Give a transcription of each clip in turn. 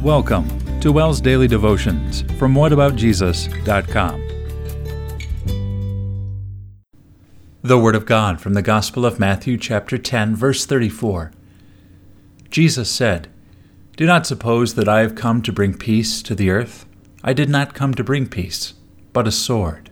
Welcome to WELS Daily Devotions from whataboutjesus.com. The Word of God from the Gospel of Matthew chapter 10, verse 34. Jesus said, "Do not suppose that I have come to bring peace to the earth. I did not come to bring peace, but a sword."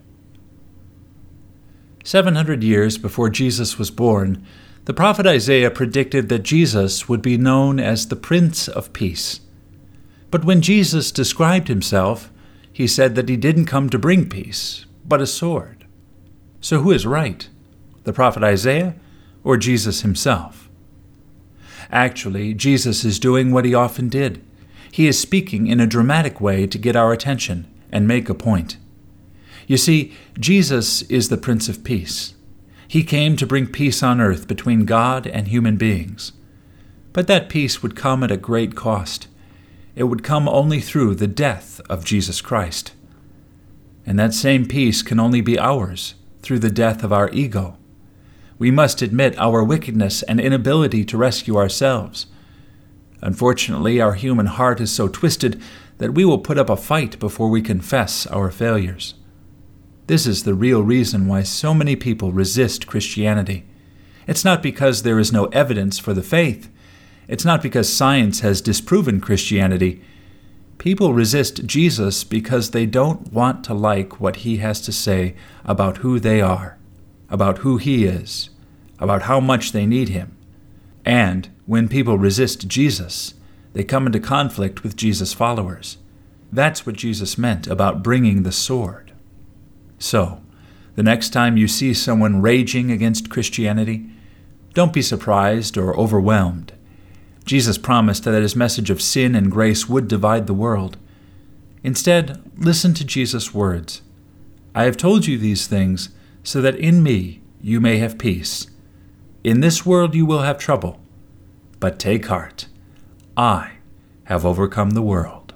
700 years before Jesus was born, the prophet Isaiah predicted that Jesus would be known as the Prince of Peace. But when Jesus described himself, he said that he didn't come to bring peace, but a sword. So who is right, the prophet Isaiah or Jesus himself? Actually, Jesus is doing what he often did. He is speaking in a dramatic way to get our attention and make a point. You see, Jesus is the Prince of Peace. He came to bring peace on earth between God and human beings. But that peace would come at a great cost. It would come only through the death of Jesus Christ. And that same peace can only be ours through the death of our ego. We must admit our wickedness and inability to rescue ourselves. Unfortunately, our human heart is so twisted that we will put up a fight before we confess our failures. This is the real reason why so many people resist Christianity. It's not because there is no evidence for the faith. It's not because science has disproven Christianity. People resist Jesus because they don't want to like what he has to say about who they are, about who he is, about how much they need him. And when people resist Jesus, they come into conflict with Jesus' followers. That's what Jesus meant about bringing the sword. So, the next time you see someone raging against Christianity, don't be surprised or overwhelmed. Jesus promised that his message of sin and grace would divide the world. Instead, listen to Jesus' words. "I have told you these things so that in me you may have peace. In this world you will have trouble, but take heart. I have overcome the world."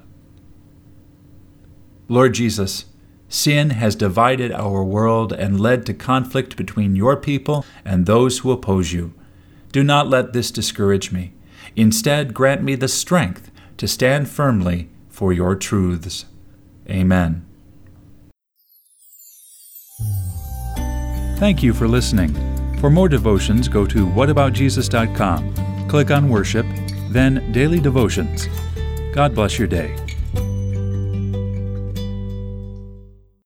Lord Jesus, sin has divided our world and led to conflict between your people and those who oppose you. Do not let this discourage me. Instead, grant me the strength to stand firmly for your truths. Amen. Thank you for listening. For more devotions, go to whataboutjesus.com. Click on Worship, then Daily Devotions. God bless your day.